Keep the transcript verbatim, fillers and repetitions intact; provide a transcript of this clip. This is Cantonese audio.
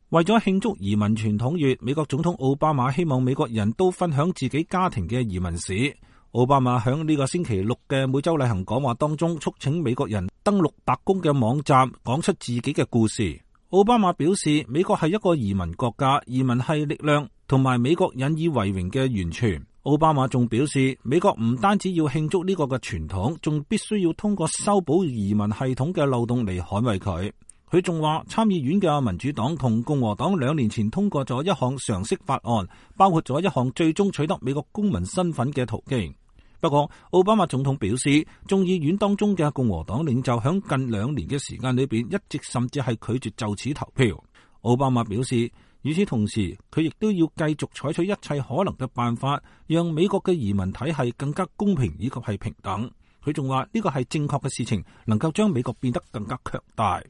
為咗慶祝移民傳統月，美國總統奧巴馬希望美國人都分享自己家庭嘅移民史。奧巴馬響呢個星期六嘅每周例行講話當中，促請美國人登錄白宮嘅網站，講出自己嘅故事。奧巴馬表示，美國係一個移民國家，移民係力量同埋美國引以為榮嘅源泉。奧巴馬仲表示，美國唔單止要慶祝呢個嘅傳統，仲必須要通過修補移民系統嘅漏洞嚟捍衛佢。佢仲話，參議院嘅民主黨同共和黨兩年前通過咗一項常識法案，包括咗一項最終取得美國公民身份嘅途徑。不過，奧巴馬總統表示，眾議院當中嘅共和黨領袖響近兩年嘅時間裏邊，一直甚至係拒絕就此投票。奧巴馬表示，與此同時，佢亦都要繼續採取一切可能嘅辦法，讓美國嘅移民體系更加公平以及係平等。佢仲話，呢個係正確嘅事情，能夠將美國變得更加強大。